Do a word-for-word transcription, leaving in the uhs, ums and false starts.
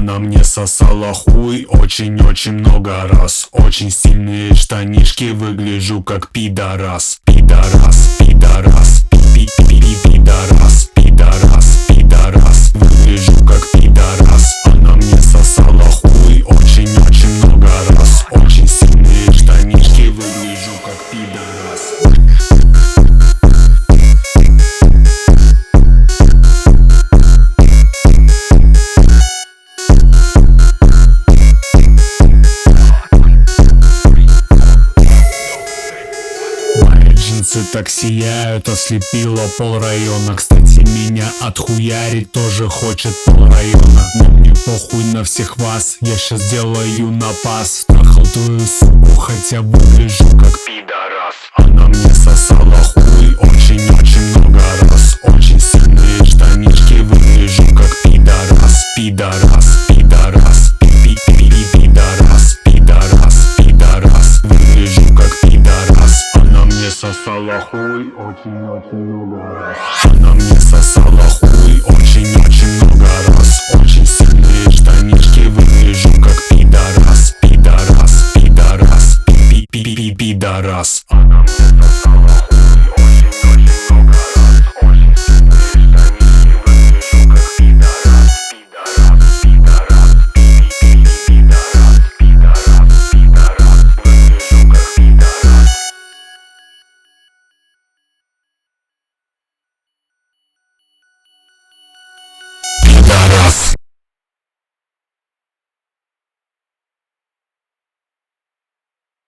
Она мне сосала хуй очень-очень много раз. Очень сильные штанишки, выгляжу как пидорас. Пидорас, пидорас, пи-пи-пи-пи-пидорас. Пидорас, пидорас, выгляжу как пидорас. Она мне сосала хуй очень-очень много раз. Очень сильные штанишки, выгляжу как пидорас. Джинсы так сияют, ослепило пол района. Кстати, меня отхуярить тоже хочет пол района. Но мне похуй на всех вас, я щас делаю напас. Трахал твою суку, хотя выгляжу как пидорас. Она мне сосала хуй очень-очень много раз. Очень сильные штанишки, выгляжу как пидорас. Пидорас, пидорас, пи-пи-пи-пи-пидорас. Пидорас, пидорас, выгляжу как пидорас. Она мне сосала хуй очень-очень много раз. Она мне сосала хуй очень-очень много раз. Очень сильные штанишки, выгляжу как пидорас. Пидорас, пидорас, пи-пи-пи-пидорас.